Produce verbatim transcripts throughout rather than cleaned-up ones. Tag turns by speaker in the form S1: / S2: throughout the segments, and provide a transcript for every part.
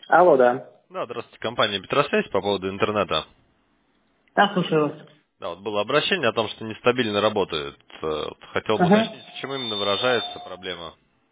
S1: Алло, да.
S2: Да, здравствуйте, компания Петросвязь по поводу интернета.
S1: Да, слушаю вас.
S2: Да, вот было обращение о том, что нестабильно работает. Э, вот Хотел бы
S1: Ага.
S2: уточнить, в чем именно выражается проблема.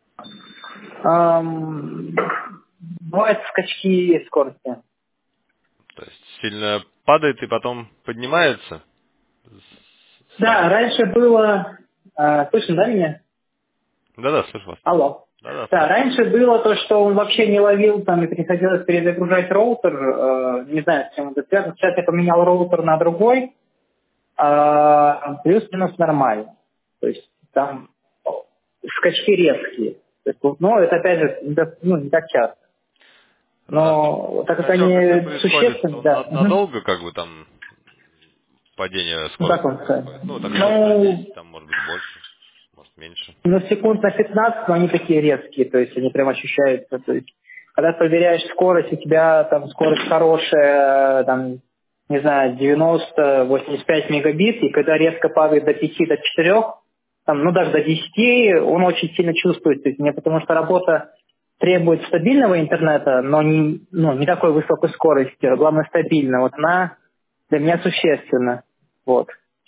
S1: Ам, бывают скачки скорости.
S2: То есть сильно падает и потом поднимается с-
S1: Да,
S2: сразу?
S1: раньше было... а, слышно, да, меня?
S2: Да-да, слышу вас.
S1: Алло.
S2: Да-да,
S1: Да,
S2: слышу.
S1: раньше было то, что он вообще не ловил, там, и приходилось перезагружать роутер. э, не знаю, с чем это связано. Сейчас я поменял роутер на другой. а, плюс-минус нормально. То есть там скачки резкие. То есть, ну, это опять же не так, ну, не так часто.
S2: А
S1: Но так как
S2: скачок, если
S1: они
S2: происходит,
S1: существенны,
S2: он
S1: да.
S2: над-
S1: Мгм.
S2: надолго как бы там падение
S1: Ну, как
S2: скорости
S1: вам сказать?
S2: происходит? Ну, там минут на
S1: Ну,
S2: десять, там может быть больше, может меньше.
S1: ну, секунд на пятнадцать, но они такие резкие, то есть они прям ощущаются. То есть, когда проверяешь скорость, у тебя там скорость хорошая, там, не знаю, девяносто восемьдесят пять мегабит, и когда резко падает до пяти, до четырёх, там, ну, даже до десяти, он очень сильно чувствует. То есть, мне потому что работа требует стабильного интернета, но не, ну, не такой высокой скорости, а главное стабильно. Вот она для меня существенна. Вот.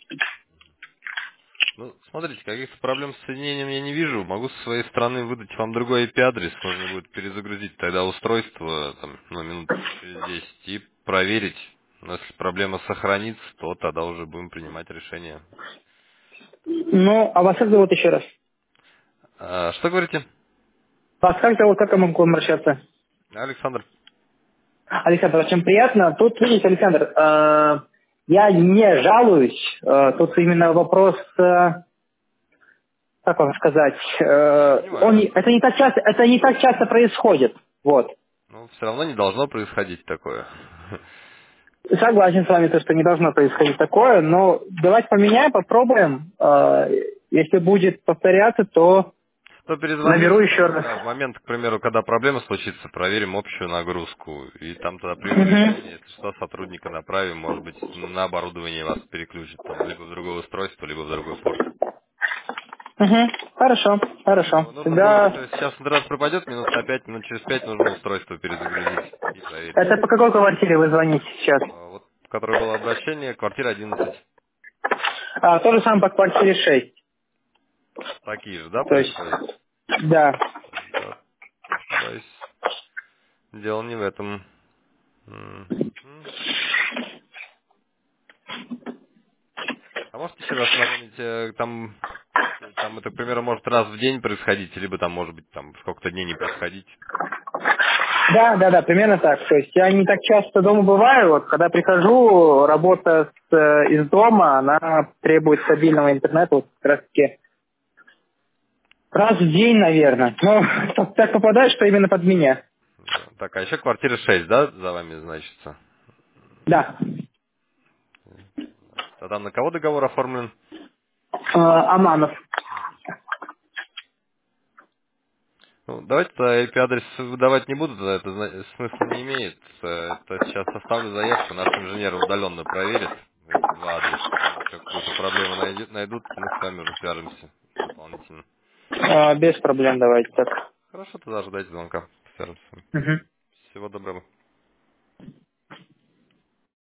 S2: Ну, смотрите, каких-то проблем с соединением я не вижу. Могу со своей стороны выдать вам другой I P-адрес. Нужно будет перезагрузить тогда устройство там, ну, минут через десять и проверить. Но если проблема сохранится, то тогда уже будем принимать решение.
S1: Ну, а вас как зовут еще раз?
S2: А, что говорите?
S1: Вас как зовут, как я могу обращаться?
S2: Александр.
S1: Александр, очень приятно. Тут, видите, Александр, э, я не жалуюсь. Э, тут именно вопрос, э, как вам сказать,
S2: Не, я
S1: э,
S2: понимаю
S1: он,
S2: вас.
S1: не- это, не так часто, это не так часто происходит. Вот.
S2: Но все равно не должно происходить такое.
S1: Согласен с вами, то, что не должно происходить такое, но давайте поменяем, попробуем. Э, если будет повторяться, то
S2: То
S1: наберу
S2: перезвоните
S1: еще
S2: там,
S1: раз.
S2: да, в момент, к примеру, когда проблема случится, проверим общую нагрузку. И там тогда примем
S1: Мгм.
S2: решение, если что, сотрудника направим, может быть, на оборудование вас переключит, там, либо в другое устройство, либо в другой порт.
S1: Мгм. Хорошо, хорошо.
S2: Ну, нужно будет,
S1: Тогда
S2: то есть сейчас интернет пропадет минут на пять, минут через пять нужно устройство перезагрузить и проверить.
S1: это по какой квартире вы звоните сейчас?
S2: А, Вот, в которой было обращение, квартира одиннадцать.
S1: А, то же самое по квартире шесть.
S2: Такие же, да,
S1: То есть,
S2: происходят?
S1: да.
S2: Да, боюсь, дело не в этом. М. М. А можете еще раз напомнить, э, там, э, там это, к примеру, может раз в день происходить, либо там, может быть, там сколько-то дней не происходить?
S1: Да, да, да, примерно так. То есть я не так часто дома бываю. Вот когда прихожу, работа с, э, из дома, она требует стабильного интернета. Вот как раз таки раз в день, наверное. Ну, так так попадает, что именно под меня.
S2: Да. Так, а еще квартира шесть, да, за вами значится?
S1: Да.
S2: А там на кого договор оформлен?
S1: Э, Аманов.
S2: Ну, давайте тогда I P-адрес выдавать не буду, тогда это зна- смысла не имеет. Э, Это сейчас составлю заявку, наш инженер удаленно проверит эти два адреса. Там еще какую-то проблему найдет, найдут, мы с вами уже свяжемся дополнительно.
S1: Э, без проблем давайте так.
S2: Хорошо, тогда ждайте звонка. Свяжемся.
S1: Мгм.
S2: Всего доброго.